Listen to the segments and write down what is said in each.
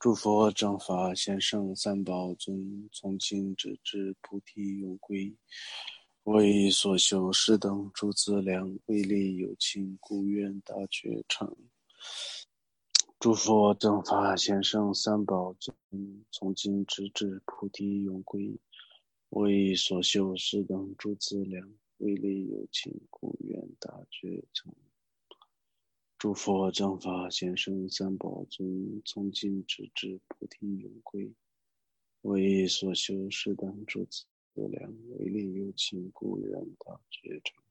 诸佛正法贤圣三宝尊，从今直至菩提永归。为所修是等诸资粮，为利有情，故愿大觉成。诸佛正法贤圣三宝尊，从今直至菩提永归。为所修是等诸资粮，为利有情，故愿大觉成。诸佛正法贤圣三宝尊，从今直至菩提永归。为所修是等诸资粮，为利有情，故愿大觉成。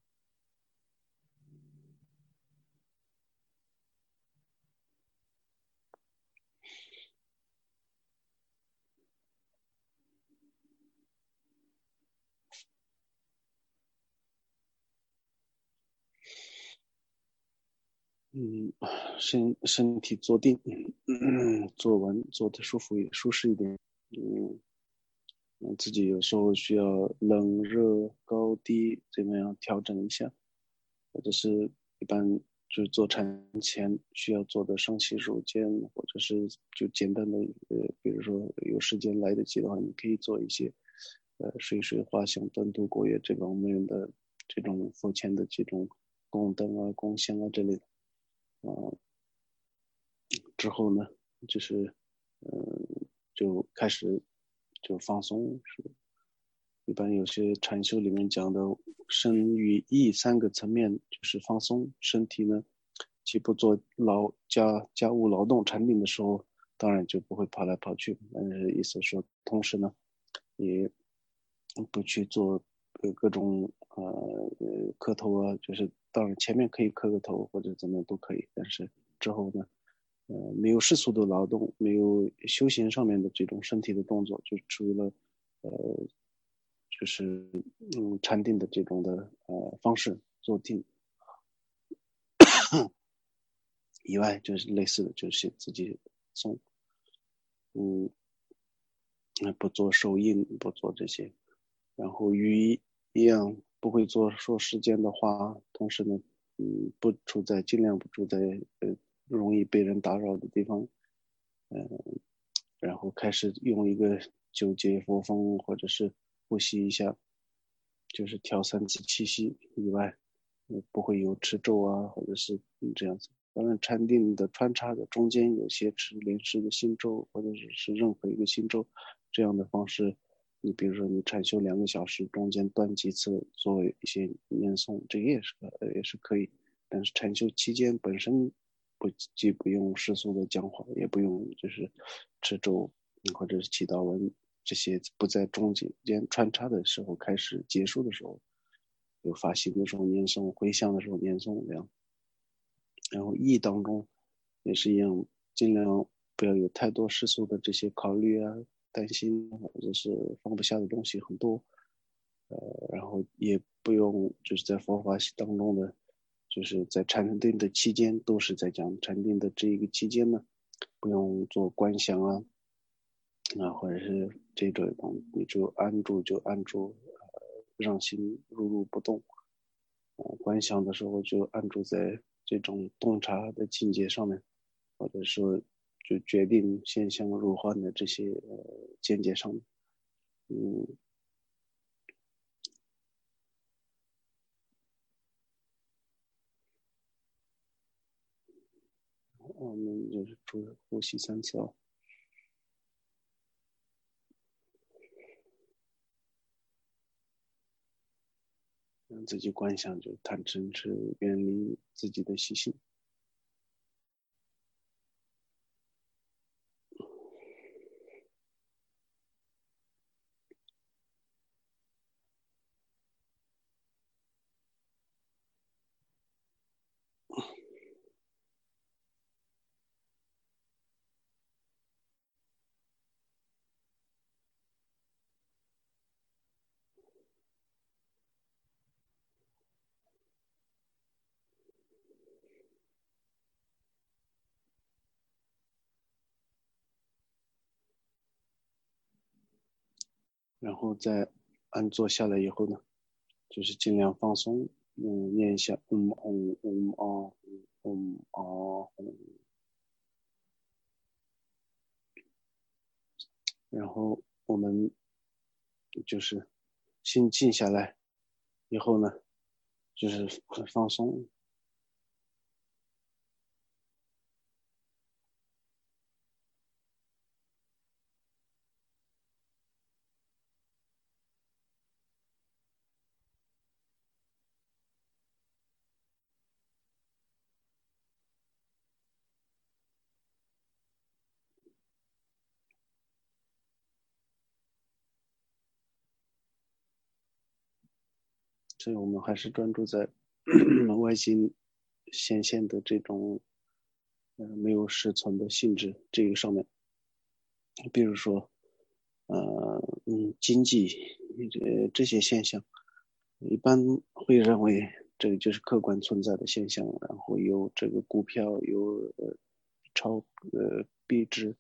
身体坐定，坐完坐的舒适一点。自己有时候需要冷热高低怎么样调整一下，或者是一般就是做禅前需要做的上洗手间，或者是就简单的比如说有时间来得及的话，你可以做一些水花香端度过夜这方面的这种佛前的这种供灯啊供香啊之类的。之后呢，就是就开始就放松，是一般有些禅修里面讲的身与意三个层面就是放松身体呢，既不做家务劳动禅定的时候，当然就不会跑来跑去，但是意思说同时呢也不去做各种磕头啊，就是当然前面可以磕个头或者怎么样都可以，但是之后呢没有世俗的劳动，没有修行上面的这种身体的动作，就除了就是禅定的这种的方式做定以外，就是类似的，就是自己松，不做手印，不做这些，然后与一样不会做说时间的话，同时呢，尽量不处在容易被人打扰的地方，然后开始用一个九节佛风，或者是呼吸一下，就是调3次气息以外，不会有持咒啊，或者是这样子。当然，禅定的穿插的中间有些持连时的心咒，或者是任何一个心咒这样的方式。你比如说，你禅修2个小时，中间断几次做一些念诵，这个也是可以。但是禅修期间本身既不用世俗的讲话，也不用就是持咒或者是祈祷文这些不在中间穿插的时候开始结束的时候，有发心的时候念诵，回向的时候念诵这样。然后意当中也是一样，尽量不要有太多世俗的这些考虑啊、担心或者是放不下的东西很多，然后也不用就是在佛法当中的，就是在禅定的期间都是在讲禅定的这一个期间呢，不用做观想啊，或者是这种你就安住，让心如如不动。观想的时候就安住在这种洞察的境界上面，或者说就决定现象入幻的这些见解上面。我们就是呼吸3次啊。让自己观想就贪嗔痴远离自己的习性。然后在安坐下来以后呢，就是尽量放松，念一下啊。 然后我们就是心静下来以后呢，就是很放松。所以我们还是专注在外形显现的这种没有实存的性质这个上面。比如说经济这些现象，一般会认为这个就是客观存在的现象，然后有这个股票有超币值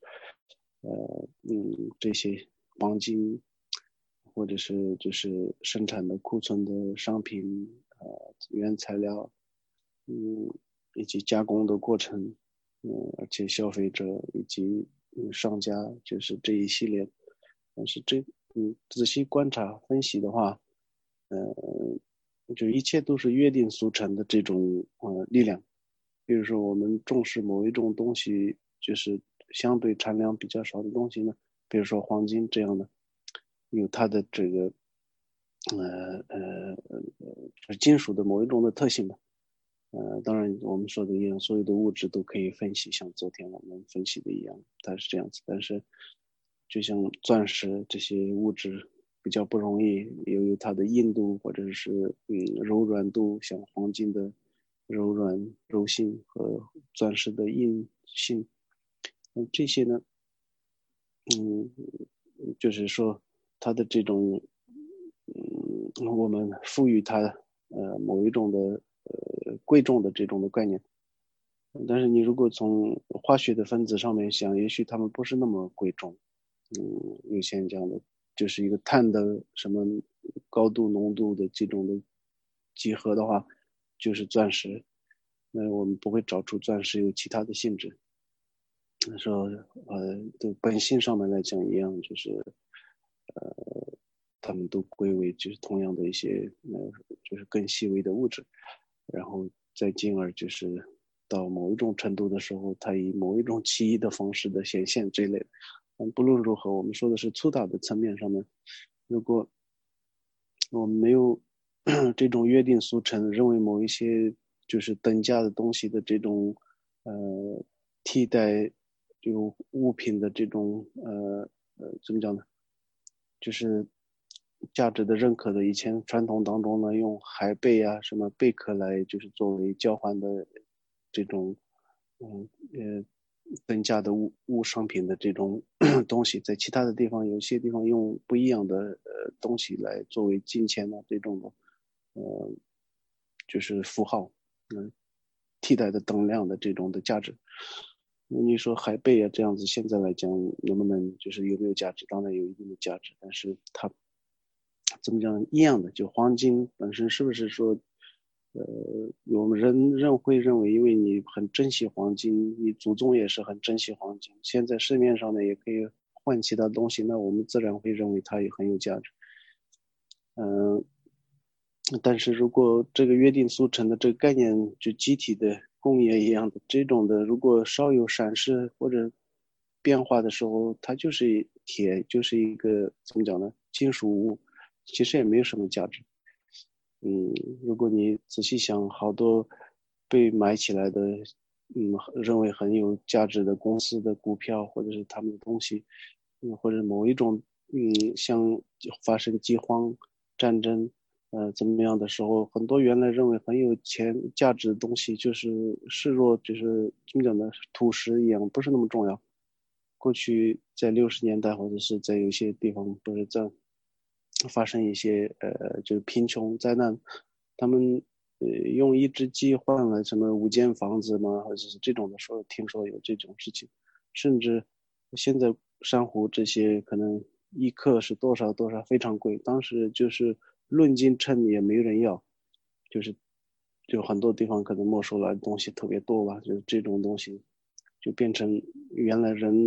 这些黄金或者是就是生产的库存的商品原材料嗯以及加工的过程而且消费者以及商家就是这一系列，但是仔细观察分析的话，呃，就一切都是约定俗成的这种力量。比如说，我们重视某一种东西，就是相对产量比较少的东西呢，比如说黄金这样的，有它的这个就是金属的某一种的特性吧。当然我们说的一样，所有的物质都可以分析，像昨天我们分析的一样，它是这样子。但是，就像钻石这些物质比较不容易，由于它的硬度或者是柔软度，像黄金的柔软柔性和钻石的硬性，这些呢，嗯，就是说它的这种，我们赋予它某一种的贵重的这种的概念。但是你如果从化学的分子上面想，也许它们不是那么贵重。有些人讲的，就是一个碳的什么高度浓度的这种的集合的话，就是钻石。那我们不会找出钻石有其他的性质。说的本性上面来讲一样，就是它们都归为就是同样的一些就是更细微的物质，然后再进而就是到某一种程度的时候，它以某一种奇异的方式的显现这一类的。不论如何，我们说的是粗大的层面上面，如果我们没有这种约定俗成，认为某一些就是等价的东西的这种替代就物品的这种怎么讲呢？就是价值的认可的。以前传统当中呢，用海贝啊、什么贝壳来就是作为交换的这种嗯呃等价的物商品的这种东西，在其他的地方有些地方用不一样的东西来作为金钱的这种的呃就是符号，替代的等量的这种的价值。那你说海贝啊这样子，现在来讲能不能就是有没有价值？当然有一定的价值，但是它怎么讲一样的，就黄金本身是不是说，我们人会认为，因为你很珍惜黄金，你祖宗也是很珍惜黄金，现在市面上呢也可以换其他东西，那我们自然会认为它也很有价值。嗯、但是如果这个约定俗成的这个概念，就集体的工业一样的这种的，如果稍有闪失或者变化的时候，它就是铁，就是一个怎么讲呢？金属物，其实也没有什么价值。嗯，如果你仔细想，好多被买起来的，认为很有价值的公司的股票，或者是他们的东西，或者某一种，像发生饥荒、战争，怎么样的时候，很多原来认为很有价值的东西，就是视若就是怎么讲呢，土石一样，不是那么重要。过去在60年代或者是在有些地方，不是在发生一些就是贫穷灾难，他们用一只鸡换了什么5间房子吗？或者是这种的说，听说有这种事情，甚至现在珊瑚这些可能1克是多少多少非常贵，当时就是论斤称也没人要，就是就很多地方可能没收来的东西特别多吧，就是这种东西就变成原来人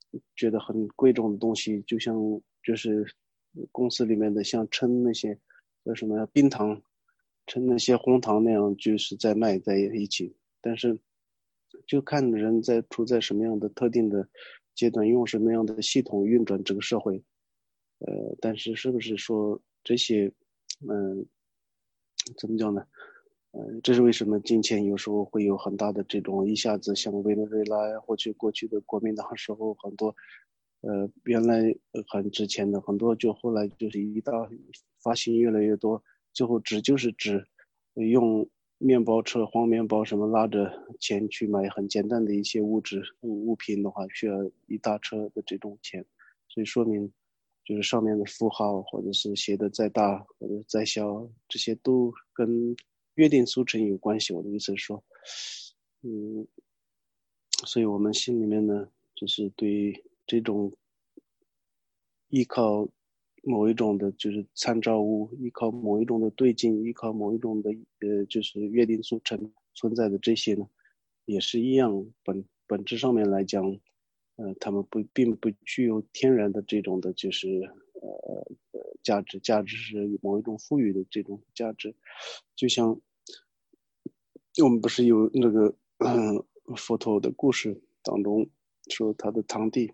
觉得很贵重的东西，就像就是公司里面的像称那些叫什么冰糖，称那些红糖那样，就是在卖在一起。但是就看人处在什么样的特定的阶段，用什么样的系统运转这个社会。但是是不是说这些，嗯、怎么讲呢？这是为什么金钱有时候会有很大的这种一下子像委内瑞拉呀，或者过去的国民党时候很多，原来很值钱的很多，就后来就是发行越来越多，最后就是纸，用面包车、黄面包什么拉着钱去买很简单的一些物品的话，需要一大车的这种钱，所以说明就是上面的符号或者是写的再大或者再小，这些都跟约定俗成有关系。我的意思是说，嗯，所以我们心里面呢，就是对这种依靠某一种的，就是参照物，依靠某一种的对镜，依靠某一种的就是约定俗成存在的这些呢，也是一样，本质上面来讲，他们并不具有天然的这种的，就是价值，价值是某一种赋予的这种价值，就像我们不是有那个佛陀的故事当中说他的堂弟，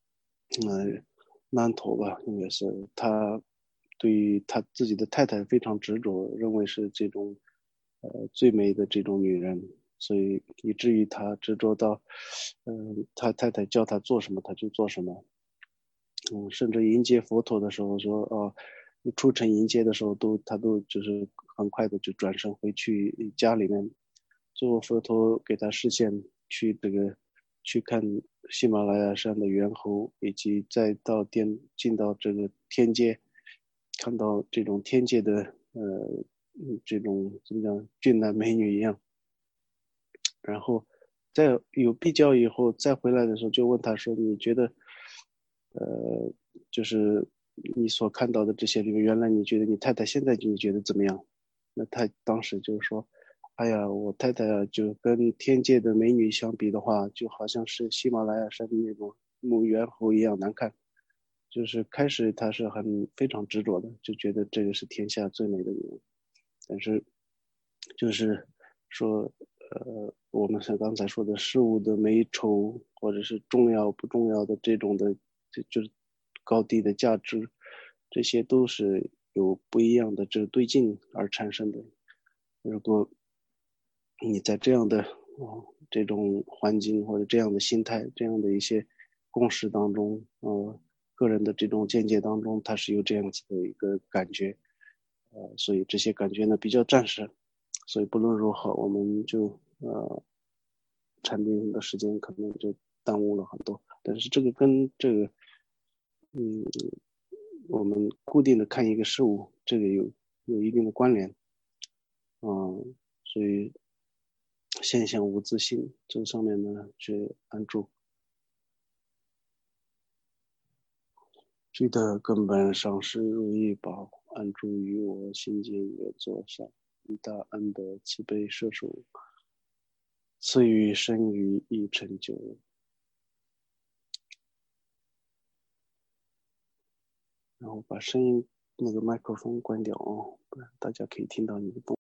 难陀吧，应该是他对于他自己的太太非常执着，认为是这种最美的这种女人，所以以至于他执着到，他太太叫他做什么他就做什么，甚至迎接佛陀的时候说，出城迎接的时候他都就是很快的就转身回去家里面，最后佛陀给他示现去看喜马拉雅山的猿猴，以及再进到这个天界，看到这种天界的这种怎么讲俊男美女一样，然后在有比较以后再回来的时候，就问他说：“你觉得，就是你所看到的这些里面，原来你觉得你太太现在你觉得怎么样？”那他当时就说：“哎呀，我太太啊，就跟天界的美女相比的话，就好像是喜马拉雅山的那种母猿猴一样难看。”就是开始他是非常执着的，就觉得这个是天下最美的女人。但是就是说，我们像刚才说的事物的美丑，或者是重要不重要的这种的，就是高低的价值，这些都是有不一样的这个对境而产生的。如果你在这样的这种环境或者这样的心态、这样的一些共识当中，个人的这种见解当中，他是有这样子的一个感觉，所以这些感觉呢比较暂时，所以不论如何，我们就禅定的时间可能就耽误了很多。但是这个跟这个，嗯，我们固定的看一个事物，这个有一定的关联，所以现象无自性，这上面呢去安住。罪的根本上是如意宝，安住于我心间原座上，以大恩德慈悲摄受，赐予生于一成就。然后把声音那个麦克风关掉哦，不然大家可以听到你的动。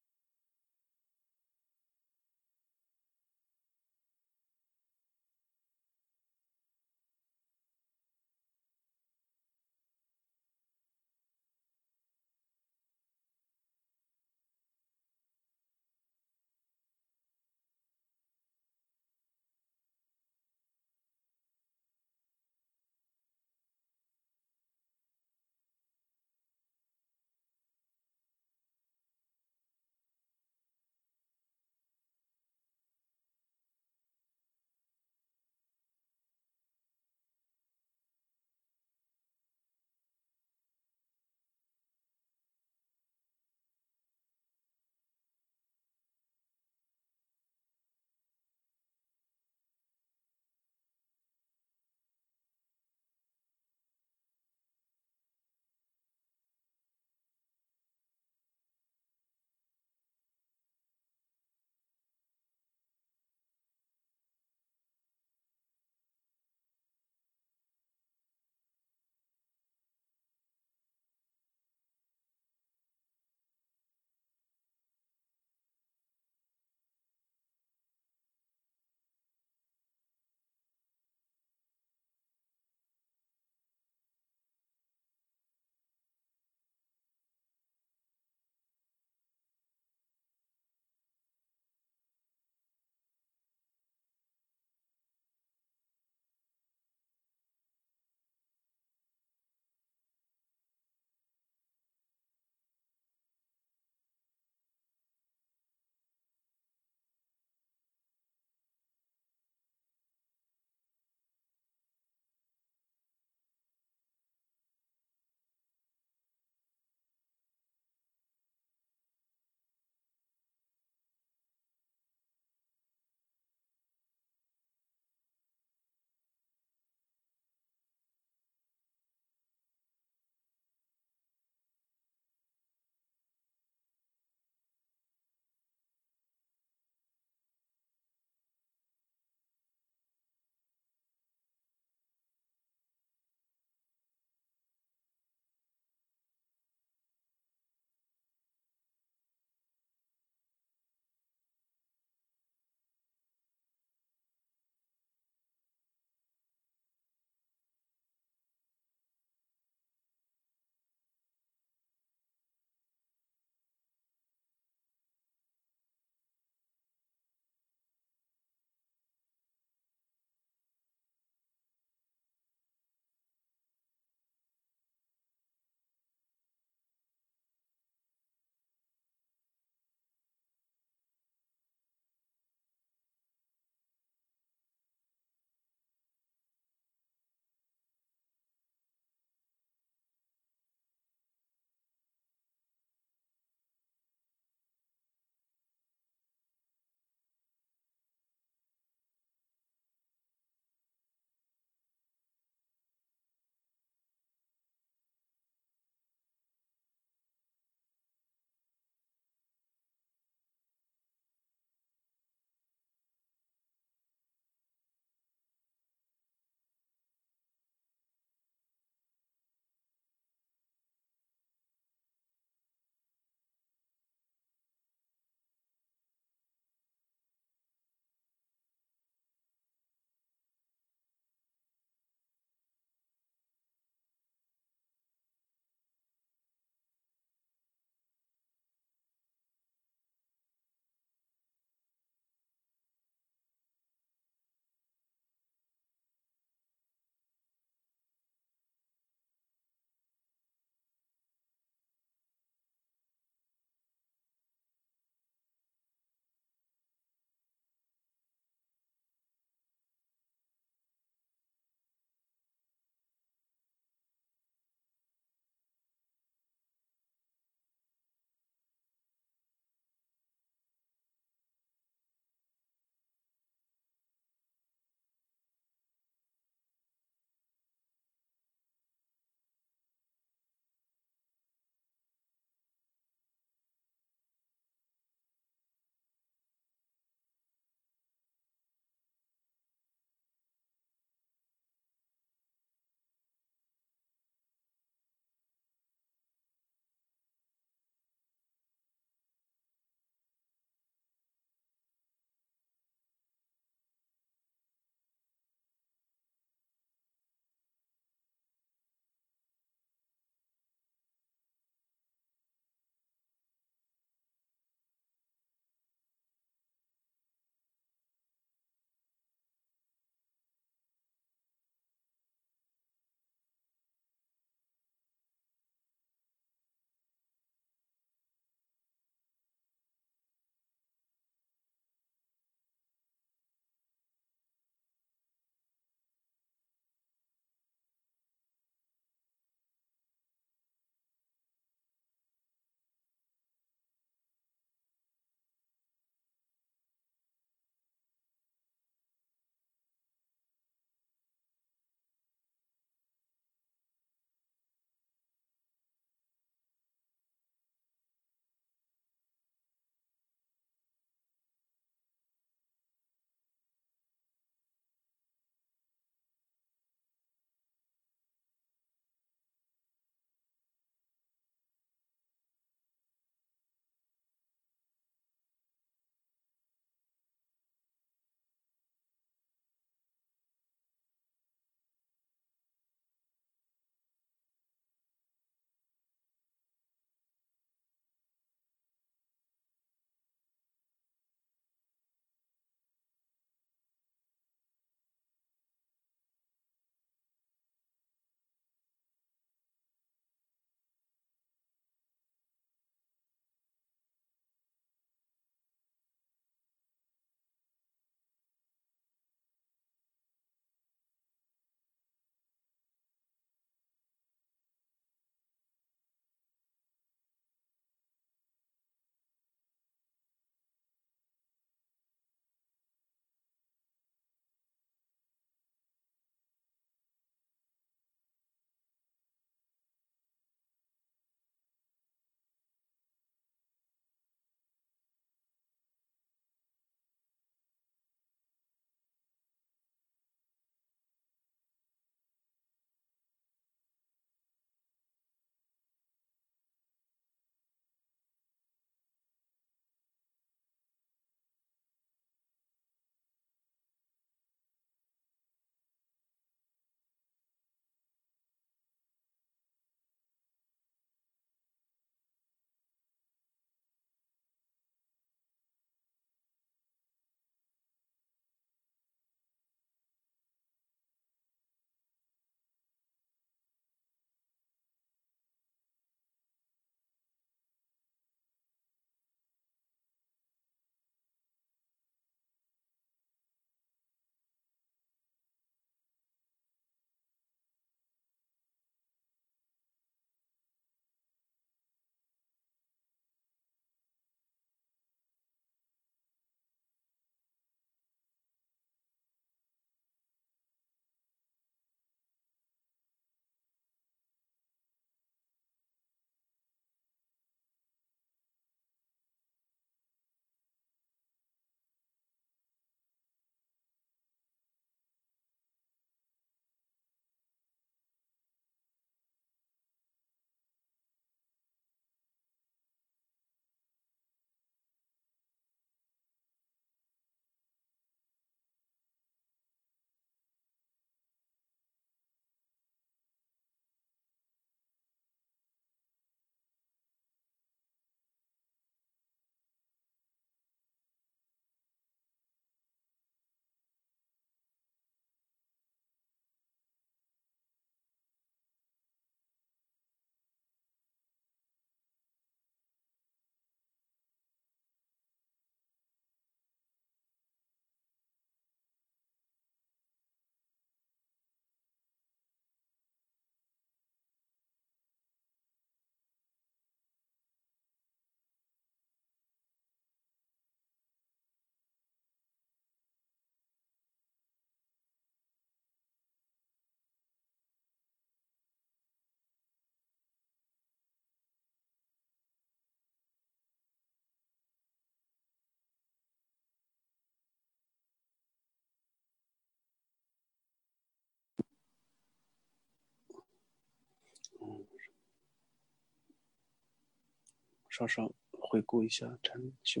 稍稍回顾一下禅修。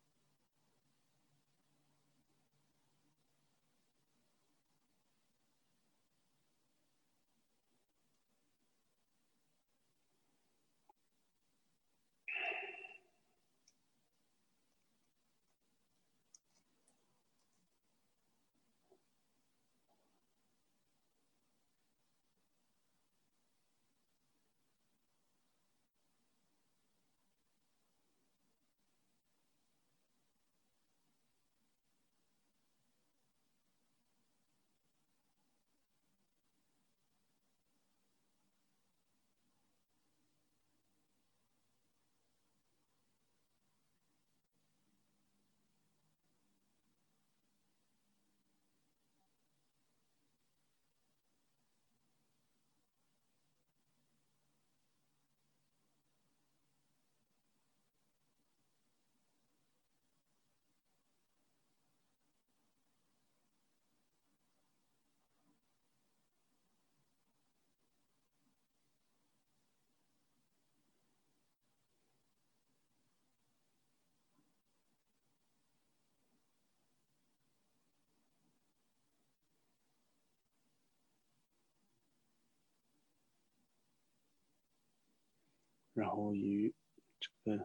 然后与这个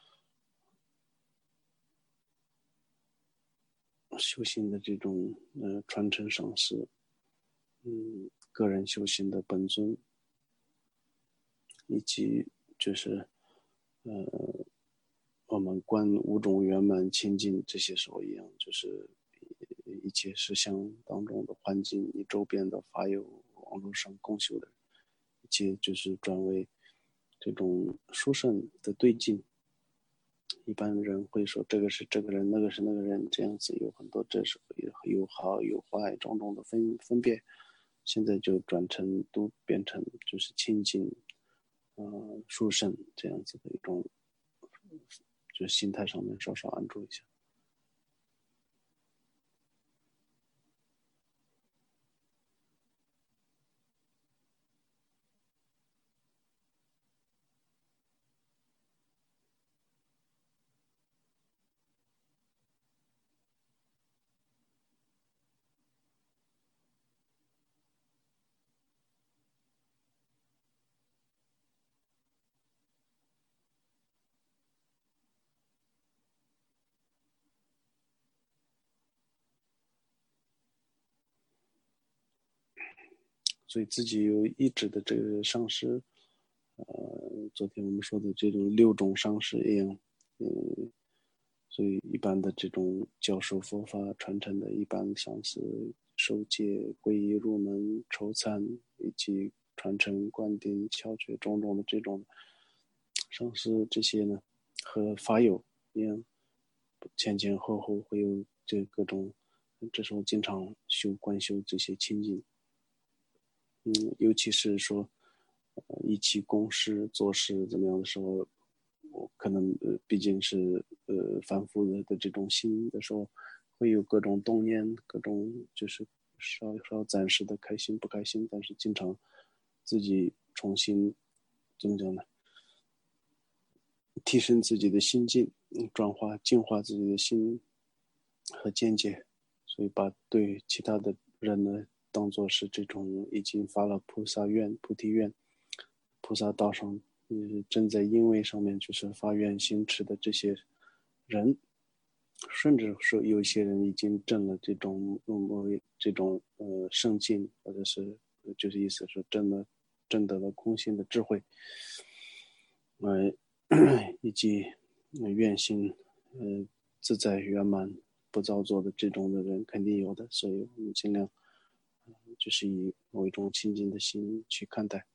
修行的这种传承上是个人修行的本尊，以及就是我们观五种圆满清净这些时候一样，就是一切实相当中的环境，你周边的法友，网络上共修的一切，就是转为这种殊胜的对境。一般人会说这个是这个人，那个是那个人，这样子有很多，这是有好有坏种种的分别。现在就转成都变成就是清净，殊胜这样子的一种，就是心态上面稍稍安住一下。所以自己有意志的这个上师，昨天我们说的这种6种上师一样，所以一般的这种教授佛法传承的，一般像是受戒、皈依、入门、抽参以及传承、灌顶、窍诀种种的这种上师，这些呢和法友一样，前前后后会有这各种，这时候经常观修这些清净。尤其是说，一起共事做事怎么样的时候，我可能毕竟是反复的这种心的时候，会有各种动念，各种就是稍稍暂时的开心不开心，但是经常自己重新怎么讲呢？提升自己的心境，转化净化自己的心和见解，所以把对其他的人呢当做是这种已经发了菩萨愿、菩提愿、菩萨道上，正在因为上面就是发愿行持的这些人，甚至说有一些人已经证了这种这种圣境，或者是就是意思是证得了空性的智慧，以及愿心自在圆满不造作的这种的人肯定有的，所以我们尽量就是以某一种清净的心去看待，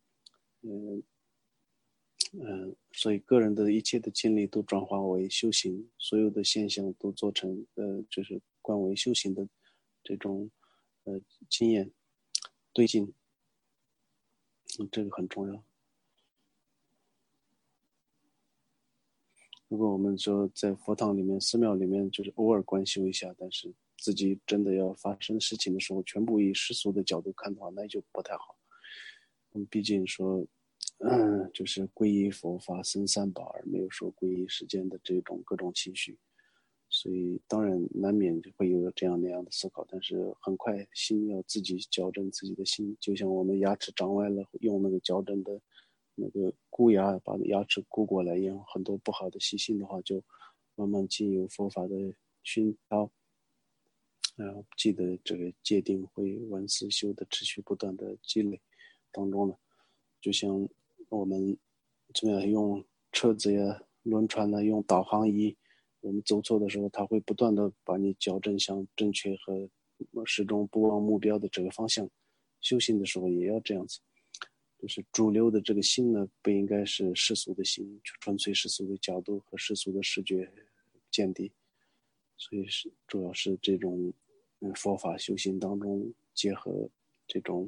所以个人的一切的经历都转化为修行，所有的现象都做成就是观为修行的这种经验对境，这个很重要。如果我们说在佛堂里面、寺庙里面，就是偶尔观修一下，但是自己真的要发生事情的时候，全部以世俗的角度看的话，那就不太好。毕竟说， 就是皈依佛法僧三宝，而没有说皈依世间的这种各种情绪。所以当然难免会有这样那样的思考，但是很快心要自己矫正自己的心，就像我们牙齿长歪了，用那个矫正的那个箍牙把牙齿箍过来一样，很多不好的习性的话，就慢慢经由佛法的熏陶，然后记得这个戒定慧闻思修的持续不断的积累当中呢，就像我们怎么样用车子呀、轮船呢，用导航仪，我们走错的时候，它会不断的把你矫正向正确和始终不忘目标的这个方向。修行的时候也要这样子，就是主流的这个心呢，不应该是世俗的心，纯粹世俗的角度和世俗的视觉见地。所以是主要是这种佛法修行当中结合这种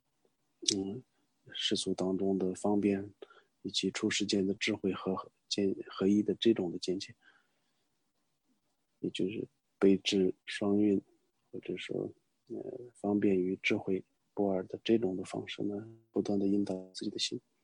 世俗当中的方便以及出世间的智慧和合一的这种的见解，也就是悲智双运，或者说方便与智慧不二的这种的方式呢，不断的引导自己的心。